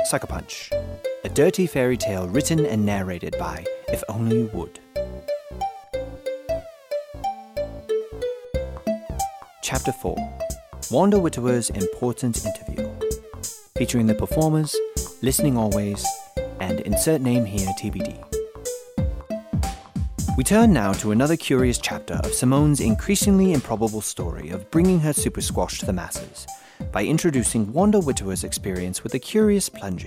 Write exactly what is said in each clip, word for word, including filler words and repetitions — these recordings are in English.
Sucker Punch, a dirty fairy tale written and narrated by If Only You Would. Chapter four, Wanda Witwer's Important Interview, featuring the performers, Listening Always, and insert name here T B D. We turn now to another curious chapter of Simone's increasingly improbable story of bringing her super squash to the masses by introducing Wanda Witwer's experience with a curious plungy.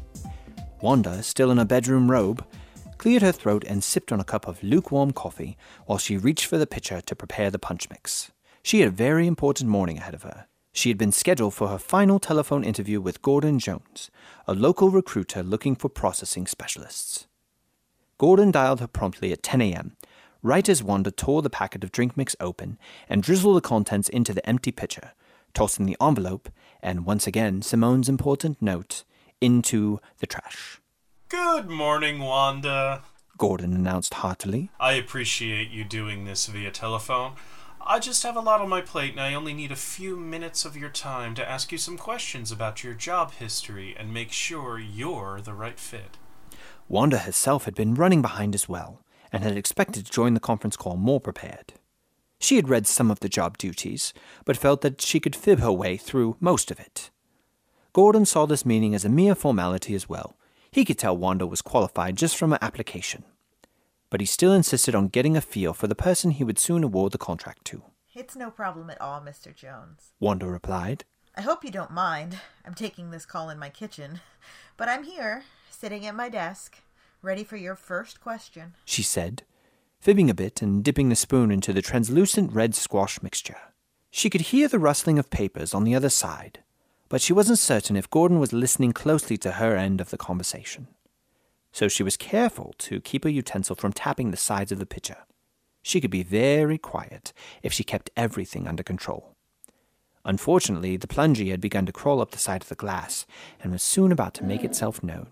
Wanda, still in her bedroom robe, cleared her throat and sipped on a cup of lukewarm coffee while she reached for the pitcher to prepare the punch mix. She had a very important morning ahead of her. She had been scheduled for her final telephone interview with Gordon Jones, a local recruiter looking for processing specialists. Gordon dialed her promptly at ten a.m., right as Wanda tore the packet of drink mix open and drizzled the contents into the empty pitcher, tossing the envelope, and once again Simone's important note, into the trash. Good morning, Wanda, Gordon announced heartily. I appreciate you doing this via telephone. I just have a lot on my plate and I only need a few minutes of your time to ask you some questions about your job history and make sure you're the right fit. Wanda herself had been running behind as well, and had expected to join the conference call more prepared. She had read some of the job duties, but felt that she could fib her way through most of it. Gordon saw this meeting as a mere formality as well. He could tell Wanda was qualified just from her application. But he still insisted on getting a feel for the person he would soon award the contract to. It's no problem at all, Mister Jones, Wanda replied. I hope you don't mind. I'm taking this call in my kitchen, but I'm here, sitting at my desk, ready for your first question, she said, fibbing a bit and dipping the spoon into the translucent red squash mixture. She could hear the rustling of papers on the other side, but she wasn't certain if Gordon was listening closely to her end of the conversation. So she was careful to keep her utensil from tapping the sides of the pitcher. She could be very quiet if she kept everything under control. Unfortunately, the plungy had begun to crawl up the side of the glass and was soon about to make itself known.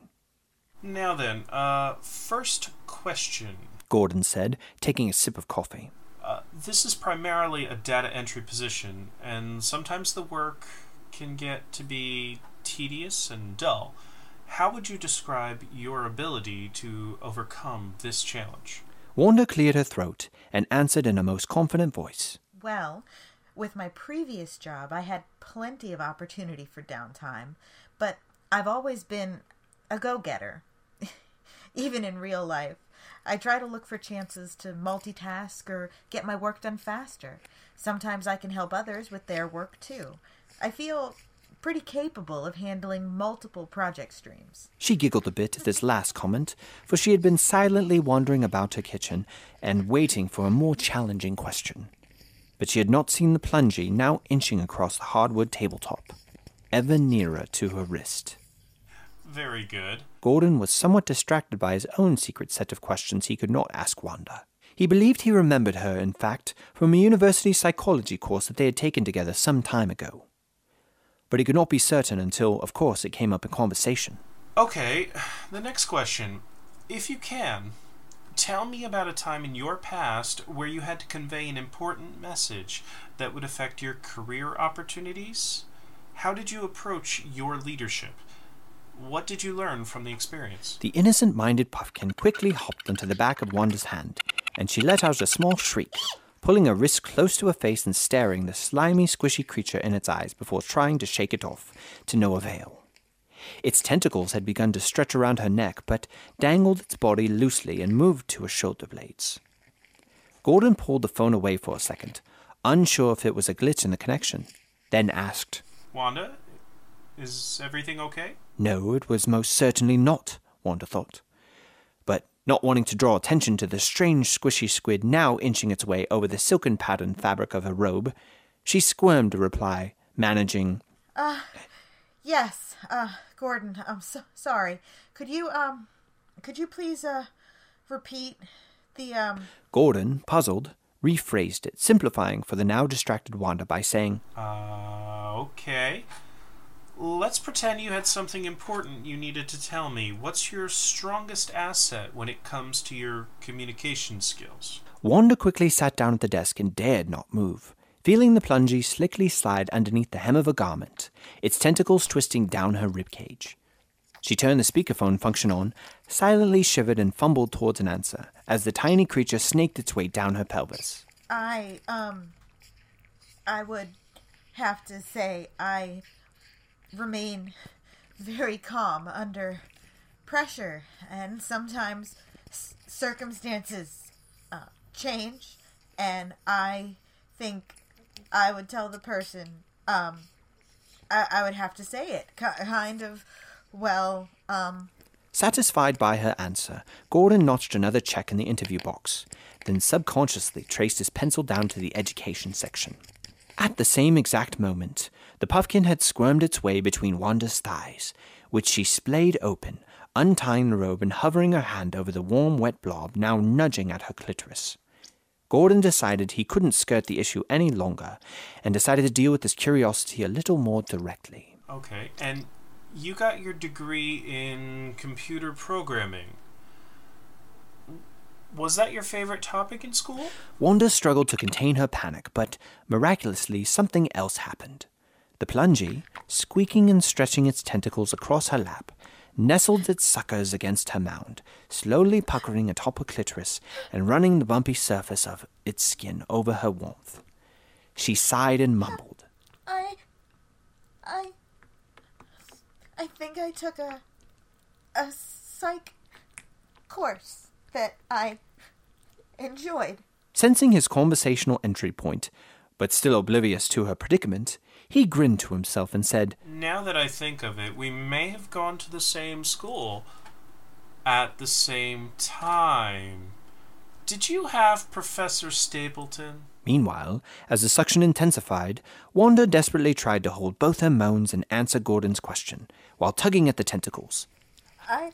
Now then, uh, first question, Gordon said, taking a sip of coffee. Uh, this is primarily a data entry position, and sometimes the work can get to be tedious and dull. How would you describe your ability to overcome this challenge? Wanda cleared her throat and answered in a most confident voice. Well, with my previous job, I had plenty of opportunity for downtime, but I've always been a go-getter. Even in real life, I try to look for chances to multitask or get my work done faster. Sometimes I can help others with their work, too. I feel pretty capable of handling multiple project streams. She giggled a bit at this last comment, for she had been silently wandering about her kitchen and waiting for a more challenging question. But she had not seen the plungy now inching across the hardwood tabletop, ever nearer to her wrist. Very good. Gordon was somewhat distracted by his own secret set of questions he could not ask Wanda. He believed he remembered her, in fact, from a university psychology course that they had taken together some time ago. But he could not be certain until, of course, it came up in conversation. Okay, the next question. If you can, tell me about a time in your past where you had to convey an important message that would affect your career opportunities. How did you approach your leadership? What did you learn from the experience? The innocent-minded Puffkin quickly hopped into the back of Wanda's hand, and she let out a small shriek, pulling her wrist close to her face and staring the slimy, squishy creature in its eyes before trying to shake it off, to no avail. Its tentacles had begun to stretch around her neck, but dangled its body loosely and moved to her shoulder blades. Gordon pulled the phone away for a second, unsure if it was a glitch in the connection, then asked, Wanda, is everything okay? No, it was most certainly not, Wanda thought. But not wanting to draw attention to the strange squishy squid now inching its way over the silken patterned fabric of her robe, she squirmed to reply, managing, Uh, yes, uh, Gordon, I'm so sorry. Could you, um, could you please, uh, repeat the, um... Gordon, puzzled, rephrased it, simplifying for the now distracted Wanda by saying, Uh, okay. Let's pretend you had something important you needed to tell me. What's your strongest asset when it comes to your communication skills? Wanda quickly sat down at the desk and dared not move, feeling the plungy slickly slide underneath the hem of a garment, its tentacles twisting down her ribcage. She turned the speakerphone function on, silently shivered and fumbled towards an answer as the tiny creature snaked its way down her pelvis. I, um, I would have to say I remain very calm under pressure, and sometimes s- circumstances uh, change, and I think I would tell the person, um, I, I would have to say it, kind of, well, um... Satisfied by her answer, Gordon notched another check in the interview box, then subconsciously traced his pencil down to the education section. At the same exact moment, the puffkin had squirmed its way between Wanda's thighs, which she splayed open, untying the robe and hovering her hand over the warm, wet blob now nudging at her clitoris. Gordon decided he couldn't skirt the issue any longer, and decided to deal with his curiosity a little more directly. Okay, and you got your degree in computer programming. Was that your favorite topic in school? Wanda struggled to contain her panic, but miraculously something else happened. The plungy, squeaking and stretching its tentacles across her lap, nestled its suckers against her mound, slowly puckering atop her clitoris and running the bumpy surface of its skin over her warmth. She sighed and mumbled. I... I... I think I took a... a psych course that I enjoyed. Sensing his conversational entry point, but still oblivious to her predicament, he grinned to himself and said, Now that I think of it, we may have gone to the same school at the same time. Did you have Professor Stapleton? Meanwhile, as the suction intensified, Wanda desperately tried to hold both her moans and answer Gordon's question, while tugging at the tentacles. I...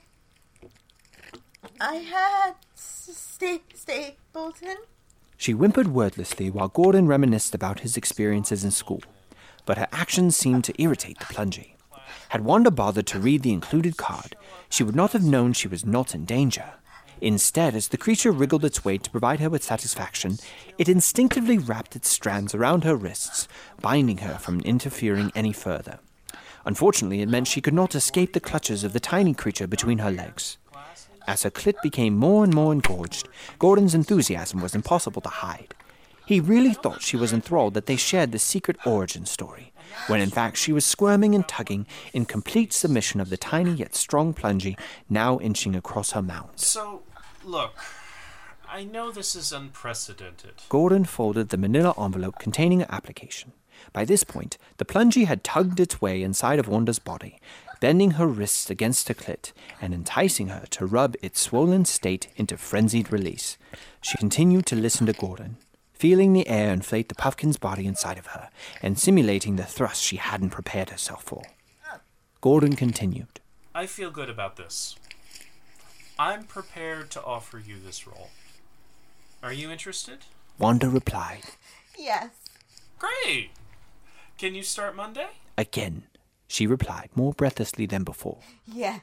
I had sta- Stapleton. She whimpered wordlessly while Gordon reminisced about his experiences in school, but her actions seemed to irritate the plungy. Had Wanda bothered to read the included card, she would not have known she was not in danger. Instead, as the creature wriggled its way to provide her with satisfaction, it instinctively wrapped its strands around her wrists, binding her from interfering any further. Unfortunately, it meant she could not escape the clutches of the tiny creature between her legs. As her clit became more and more engorged, Gordon's enthusiasm was impossible to hide. He really thought she was enthralled that they shared the secret origin story, when in fact she was squirming and tugging in complete submission of the tiny yet strong plungy now inching across her mound. So, look, I know this is unprecedented. Gordon folded the manila envelope containing her application. By this point, the plungy had tugged its way inside of Wanda's body, bending her wrists against her clit and enticing her to rub its swollen state into frenzied release. She continued to listen to Gordon, feeling the air inflate the puffkin's body inside of her and simulating the thrust she hadn't prepared herself for. Gordon continued. I feel good about this. I'm prepared to offer you this role. Are you interested? Wanda replied. Yes. Great! Can you start Monday? Again, she replied more breathlessly than before. Yes.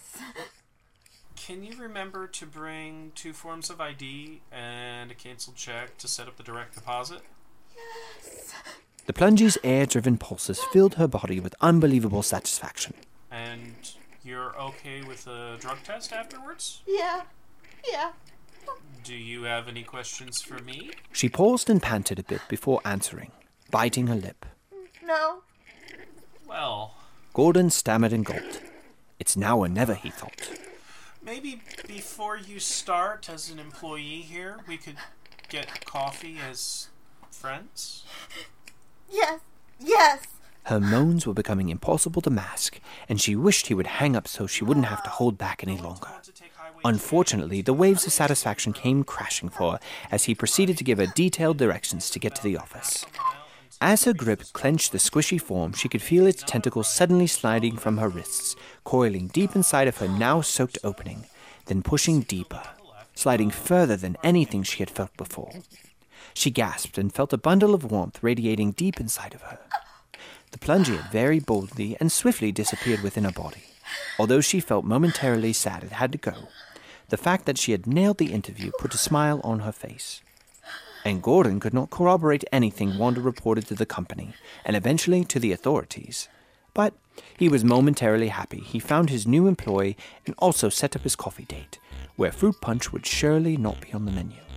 Can you remember to bring two forms of I D and a canceled check to set up the direct deposit? Yes. The plungy's air-driven pulses filled her body with unbelievable satisfaction. And you're okay with a drug test afterwards? Yeah. Yeah. Do you have any questions for me? She paused and panted a bit before answering, biting her lip. No. Well... Gordon stammered and gulped. It's now or never, he thought. Maybe before you start as an employee here, we could get coffee as friends? Yes. Yes. Her moans were becoming impossible to mask, and she wished he would hang up so she wouldn't have to hold back any longer. Unfortunately, the waves of satisfaction came crashing for her as he proceeded to give her detailed directions to get to the office. As her grip clenched the squishy form, she could feel its tentacles suddenly sliding from her wrists, coiling deep inside of her now soaked opening, then pushing deeper, sliding further than anything she had felt before. She gasped and felt a bundle of warmth radiating deep inside of her. The plungy had very boldly and swiftly disappeared within her body. Although she felt momentarily sad it had to go, the fact that she had nailed the interview put a smile on her face. And Gordon could not corroborate anything Wanda reported to the company, and eventually to the authorities. But he was momentarily happy. He found his new employee and also set up his coffee date, where fruit punch would surely not be on the menu.